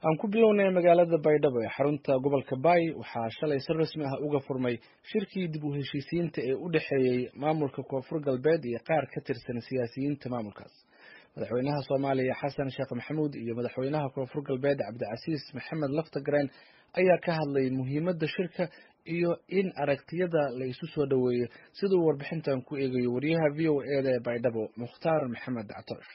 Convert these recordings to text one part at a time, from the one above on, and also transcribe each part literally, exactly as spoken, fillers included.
aan ku bilownay magaalada Baydhabo ee xarunta gobolka Bay waxaa shalay si rasmi ah uga furmay shirkii dib u heshiisiinta ee u dhaxeeyay maamulka Koonfur Galbeed iyo qaar ka tirsan siyaasiyiinta maamulkaas. Madaxweynaha Soomaaliya Xasan Sheekh Maxamuud iyo madaxweynaha Koonfur Galbeed Cabdicasiis Maxamed Laftagareen ayaa ka hadlay muhiimadda shirka iyo in aragtiyada la isu soo dhaweeyo sidoo warbixintan ku eegayo wariyaha V O A ee Baydhabo Mukhtaar Maxamed Catosh.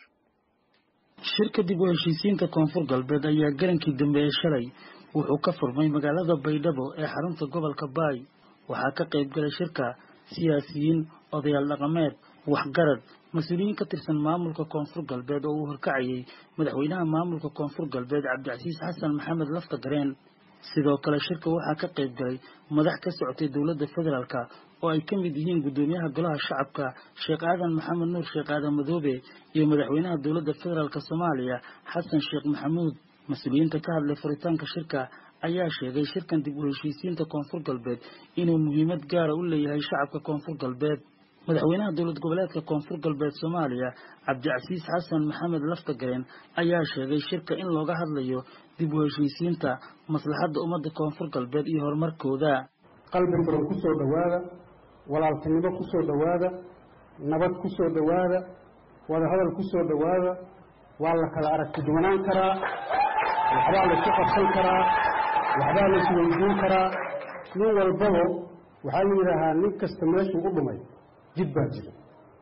shirka dib u heshiisiinta Koonfur Galbeed ayaa garankii dambe ee shalay wuxuu ka furmay magaalada Baydhabo ee xarunta gobolka Bay. waxaa ka qayb galay shirka siyaasiyiin, odayaal dhaqameed, waxgarad, mas'uuliyiin ka tirsan maamulka Koonfur Galbeed oo uu horkacayay madaxweynaha maamulka Koonfur Galbeed Cabdicasiis Xasan Maxamed Laftagareen. sidoo kale shirka waxaa ka qayb galay madax ka socotay dowladda federaalka oo ay ka mid yihiin gudoomiyaha golaha shacabka Sheekh Aadan Maxamed Nuur Sheekh Aadan Madoobe iyo madaxweynaha dowladda federaalka Soomaaliya Xasan Sheekh Maxamuud. mas'uuliyiinta ka hadlay furitaanka shirka ayaa sheegay shirkan dib u heshiisiinta Koonfur Galbeed inuu muhiimad gaar ah u leeyahay shacabka Koonfur Galbeed. madaxweynaha dowlad goboleedka Koonfur Galbeed Soomaaliya Cabdicasiis Xasan Maxamed Laftagareen ayaa sheegay shirka in looga hadlayo dib u heshiisiinta maslaxadda ummadda Koonfur Galbeed iyo horumarkooda. qalbi furan ku soo dhawaada, walaaltinimo ku soo dhawaada, nabad ku soo dhawaada, wada hadal ku soo dhawaada. waa la kala aragti duwanaan karaa, waxbaa la isku qabsan karaa, waxbaa la isweydiin karaa. nin walbaba waxaa la yidhaahaa nin kasta meeshuu u dhumay jid baa jira.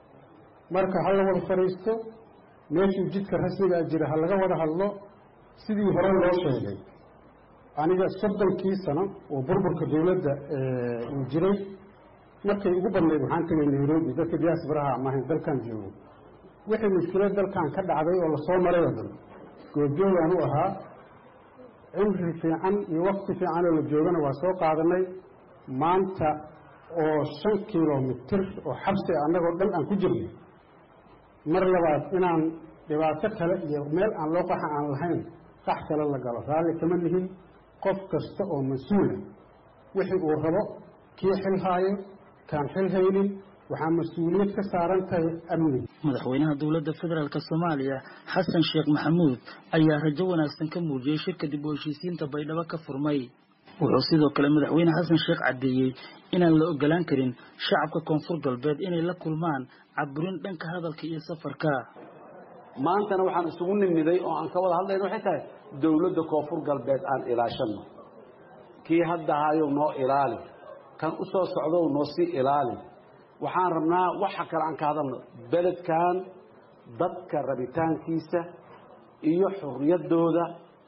marka ha la wada fadhiisto, meeshuu jidka rasmigaa jira ha laga wada hadlo. sidii hore loo sheegay, aniga soddonkii sano oo burburka dowladda uu jiray markay ugu badnayd waxaan tegay Nairobi, dadka diasparaha ama dalkan joogo. wixii mushkilad dalkan ka dhacday oo lasoo maray oo dhan goobjoogaan u ahaa. cimri fiican iyo waqti fiican oo la joogana waa soo qaadanay. maanta oo shan kilomitir oo xabsi annagoo dhan aan ku jirnay, mar labaad inaan dhibaato kale iyo meel aan loo qaxa aan lahayn qax kale la galo raalli kama nihin. qof kasta oo mas-uula wixii uu rabo, kii xil haayo, kaan xil haynin, waxaa mas-uuliyad ka saaran tahay amni. madaxweynaha dowladda federaalka Soomaaliya Xasan Sheekh Maxamuud ayaa rajo wanaagsan ka muujiyay shirka dib u heshiisiinta Baydhabo ka furmay. wuxuu sidoo kale madaxweyne Xasan Sheekh cadeeyay inaan la ogolaan karin shacabka Koonfur Galbeed inay la kulmaan caburin dhanka hadalka iyo safarka. maantana waxaan isugu nimiday oo aan ka wada hadlayno waxay tahay dowladda Koonfur Galbeed aan ilaashano. kii hadda hayo noo ilaali, kan u soo socdo noo si ilaali. waxaan rabnaa waxa kale aan ka hadalno beledkan dadka rabitaankiisa iyo xurriyadooda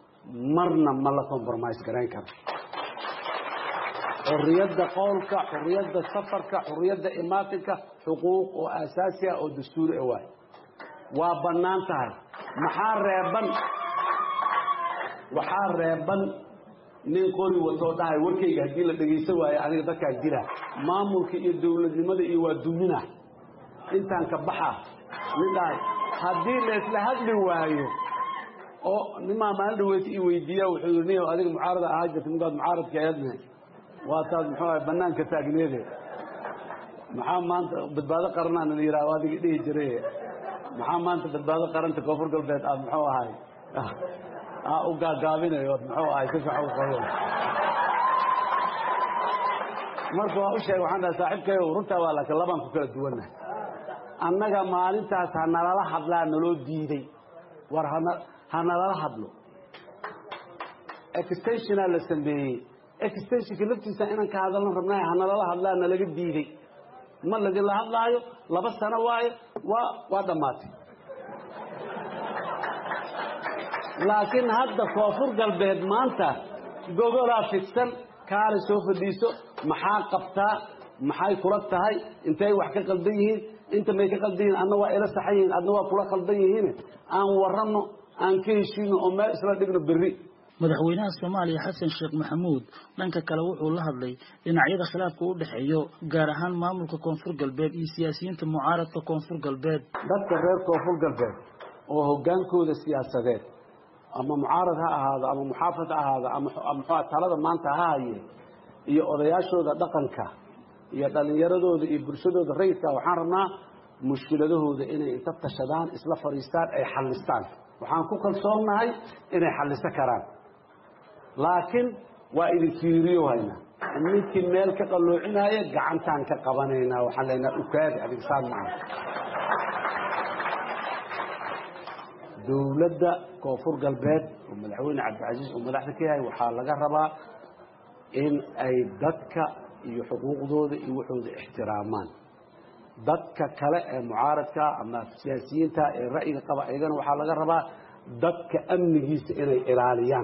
marna ma la compromise gareyn karo. xurriyadda qowlka, xurriyadda safarka, xurriyadda imaatinka xuquuq oo aasaasi ah oo dastuuri ah waay. waa bannaan tahay. maxaa reeban waxaa reeban nin qori wato dhahay warkayga haddii la dhegaysan waayo aniga dadkaan jira maamulka iyo dowladnimada iyo waa dumina intaan ka baxa. nin dhahay haddii la isla hadli waayo oo nimaa maalin dhaweyti i weydiiya wuxuu yidhi nin adiga mucaarada ahaa jirta ninkaad mucaaradka aadna waa taad muxuu ahay bannaanka taagneede maxaa maanta badbaado qaranaan la yidhaha adiga dhihi jiray maxaa maanta badbaado qaranta Koonfur Galbeed aad muxuu ahay aa u gaagaabinayo muxuu ahay si fiican u qoran. marka waa u sheegay waxaan dhahay saaxiibkayo runtaa waa laakiin labaan ku kala duwannahay. annaga maalintaas ha nalala hadlaa naloo diiday. war ha nalala hadlo. extensiona la sameeyey. extensionka laftiisa inaan ka hadalno rabnaa ha nalala hadlaa nalaga diiday. ma lagala hadlaayo laba sano waaye waa waa dhammaatay. laakiin hadda Koonfur Galbeed maanta gogolaa fidsan kaale soo fadhiiso maxaa qabtaa, maxay kula tahay, intay wax ka qaldan yihiin, inta may ka qaldan yihiin, adna waa ila saxan yihiin, adna waa kula qaldan yihiin. aan warrano, aan ka heshiino oo meel isla dhigno berri. madaxweynaha Soomaaliya Xasan Sheekh Maxamuud dhanka kale wuxuu la hadlay dhinacyada khilaafka u dhaxeeyo gaar ahaan maamulka Koonfur Galbeed iyo siyaasiyiinta mucaaradka Koonfur Galbeed. dadka reer Koonfur Galbeed oo hogaankooda siyaasadeed ama mucaarad ha ahaado ama muxaafad ha ahaado ama muxuu talada maanta ha haye iyo odayaashooda dhaqanka iyo dhalinyaradooda iyo bulshadooda rayidka waxaan rabnaa mushkiladahooda inay inta tashadaan isla fariistaan ay xallistaan. waxaan ku kalsoonahay inay xalliso karaan. laakiin waa idin fiiriyo hayna ninkii meel ka qaloocinaya gacantaan ka qabanaynaa waxaan leenahay ukaadi adigsaan maaha dowladda koonfur galbeed oo madaxweyne cabdicasiis oo madaxda ka yahay waxaa laga rabaa in ay dadka iyo xuquuqdooda iyo waxooda ixtiraamaan dadka kale ee mucaaradka ama siyaasiyiinta ee ra'yiga qaba ayagana waxaa laga rabaa dadka amnigiisa inay ilaaliyaan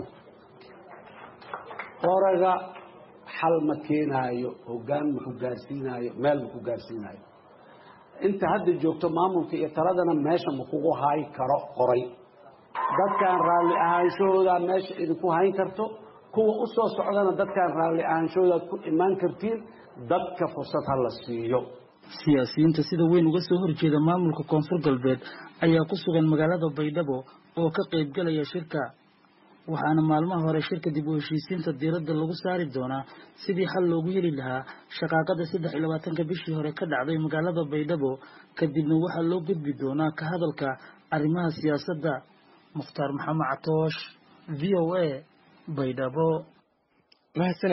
qoraga xal ma keenaayo hoggaan ma ku gaarsiinaayo meel ma ku gaarsiinaayo inta hadda joogto maamulka iyo taladana meesha ma kugu hayn karo qoray dadkaan raalli ahaanshahooda meesha idinku hayn karto kuwa u soo socdana dadkaan raalli ahaanshahooda ku imaan kartiin dadka fursad ha la siiyo siyaasiyiinta sida weyn uga soo horjeeda maamulka koonfur galbeed ayaa ku sugan magaalada baydhabo oo ka qayb galaya shirka waxaana maalmaha hore shirka dib u heshiisiinta diiradda lagu saari doonaa sidii xal loogu heli lahaa shaqaaqada saddex iyo labaatanka bishii hore ka dhacday magaalada baydhabo kadibna waxaa loo gudbi doonaa ka hadalka arrimaha siyaasadda mukhtaar maxamed catoosh v o a baydhabo.